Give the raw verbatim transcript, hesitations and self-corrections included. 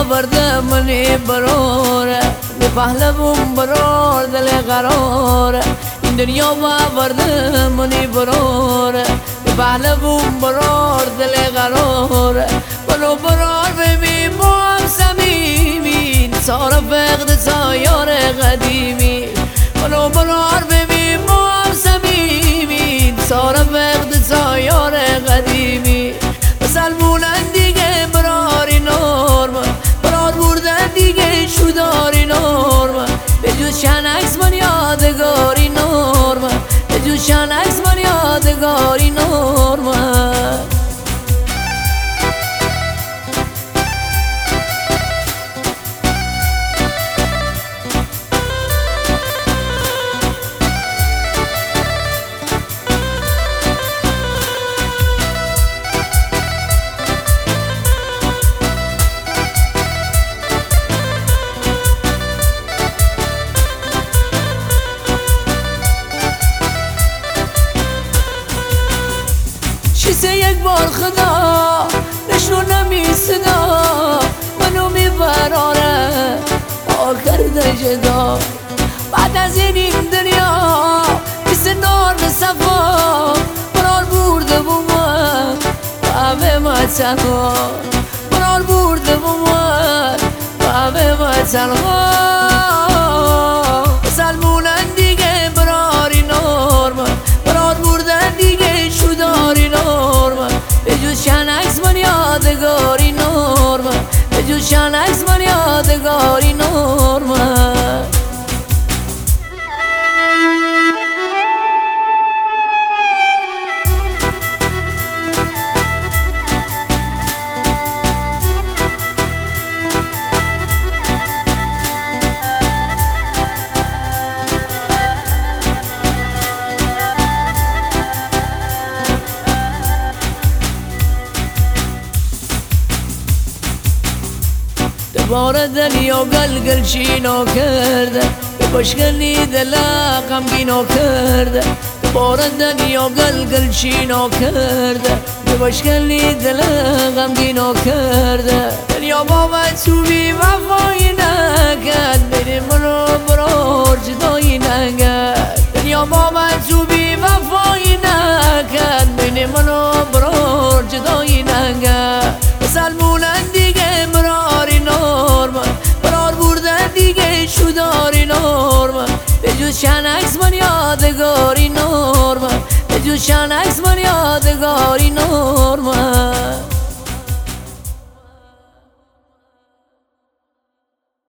آورده منی براره به پهلوم برار دل قراره این دنیا آورده منی براره به پهلوم برار دل قراره منو برار ببین با هم صمیمی سارا فقد سایار قدیمی منو برار ببین با هم صمیمی سارا فقد سایار قدیمی سلمونن دیگه براری نورما برار بردن دیگه شداری نورما به جز شنکس من یادگاری نورما به جز شنکس من یادگاری نورما کیسه یک بار خدا نشون نمیسدا منو میبراره آخر جدا بعد از این دنیا بیست نار صفا برار برده بومن همه وطن ها برار برده بومن همه وطن ها سلمونن دیگه براری نورمن برار بردن دیگه شداری نورمن به جز شنکس من یادگاری نورمن به جز شنکس من یادگاری نورمن دوباره دلیا گلگل چینو کرده به باشگلی دلا غمگینو کرده دوباره دلیا گلگل چینو کرده به باشگلی دلا غمگینو کرده دنیا با من تو بی وفایی نکرد بری منو برار جدایی نکرد دنیا با من تو بی وفایی نکرد بری منو برار جدایی نکرد سلمونن دیگه براری نورمن برار بردن دیگه شداری نورمن به جز شنکس من یادگاری نورمن به جز شنکس من یادگاری نورمن